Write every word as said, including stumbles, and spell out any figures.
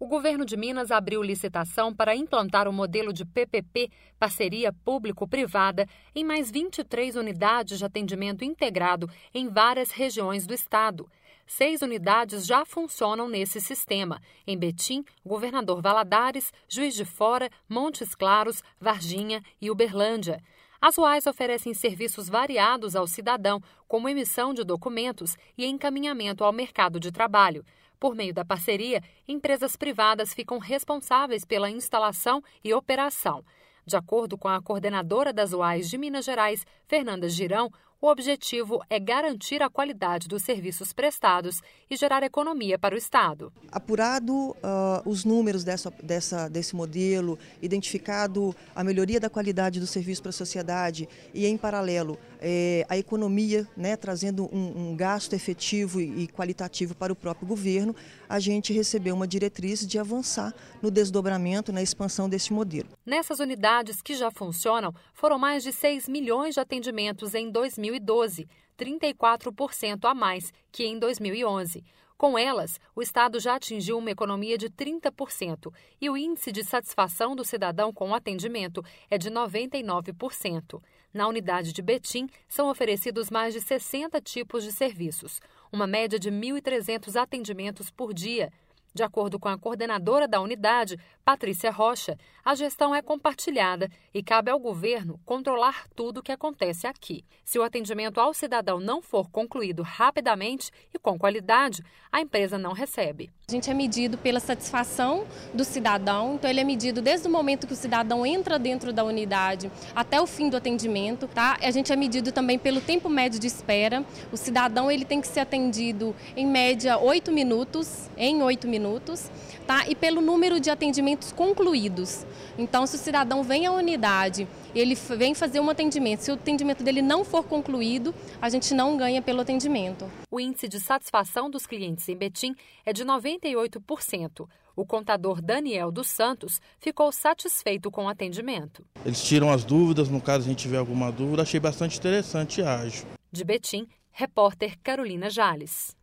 governo de Minas abriu licitação para implantar o modelo de P P P, parceria público-privada, em mais vinte e três unidades de atendimento integrado em várias regiões do estado. Seis unidades já funcionam nesse sistema: em Betim, Governador Valadares, Juiz de Fora, Montes Claros, Varginha e Uberlândia. As U A S oferecem serviços variados ao cidadão, como emissão de documentos e encaminhamento ao mercado de trabalho. Por meio da parceria, empresas privadas ficam responsáveis pela instalação e operação. De acordo com a coordenadora das U A S de Minas Gerais, Fernanda Girão, o objetivo é garantir a qualidade dos serviços prestados e gerar economia para o Estado. Apurado uh, os números dessa, dessa, desse modelo, identificado a melhoria da qualidade do serviço para a sociedade e, em paralelo, eh, a economia, né, trazendo um, um gasto efetivo e qualitativo para o próprio governo, a gente recebeu uma diretriz de avançar no desdobramento, na expansão desse modelo. Nessas unidades que já funcionam, foram mais de seis milhões de atendimentos em dois mil e doze, trinta e quatro por cento a mais que em dois mil e onze. Com elas, o Estado já atingiu uma economia de trinta por cento e o índice de satisfação do cidadão com o atendimento é de noventa e nove por cento. Na unidade de Betim, são oferecidos mais de sessenta tipos de serviços, uma média de mil e trezentos atendimentos por dia. De acordo com a coordenadora da unidade, Patrícia Rocha, a gestão é compartilhada e cabe ao governo controlar tudo o que acontece aqui. Se o atendimento ao cidadão não for concluído rapidamente e com qualidade, a empresa não recebe. A gente é medido pela satisfação do cidadão, então ele é medido desde o momento que o cidadão entra dentro da unidade até o fim do atendimento, tá? A gente é medido também pelo tempo médio de espera. O cidadão ele tem que ser atendido em média oito minutos, em oito minutos, tá? E pelo número de atendimentos concluídos. Então, se o cidadão vem à unidade, ele vem fazer um atendimento, se o atendimento dele não for concluído, a gente não ganha pelo atendimento. O índice de satisfação dos clientes em Betim é de noventa e oito por cento. O contador Daniel dos Santos ficou satisfeito com o atendimento. Eles tiram as dúvidas, no caso a gente tiver alguma dúvida, achei bastante interessante e ágil. De Betim, repórter Carolina Jales.